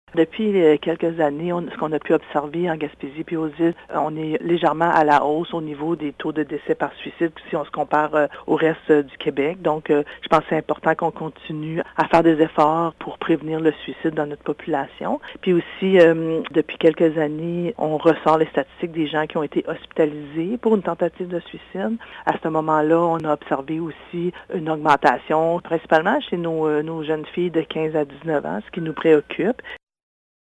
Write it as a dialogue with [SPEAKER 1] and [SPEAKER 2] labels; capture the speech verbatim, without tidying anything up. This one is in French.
[SPEAKER 1] Depuis euh, quelques années, on, ce qu'on a pu observer en Gaspésie puis aux îles, on est légèrement à la hausse au niveau des taux de décès par suicide si on se compare euh, au reste euh, du Québec. Donc, euh, je pense que c'est important qu'on continue à faire des efforts pour prévenir le suicide dans notre population. Puis aussi, euh, depuis quelques années, on ressort les statistiques des gens qui ont été hospitalisés pour une tentative de suicide. À ce moment-là, on a observé aussi une augmentation, principalement chez nos, euh, nos jeunes filles de quinze à dix-neuf ans, ce qui nous préoccupe.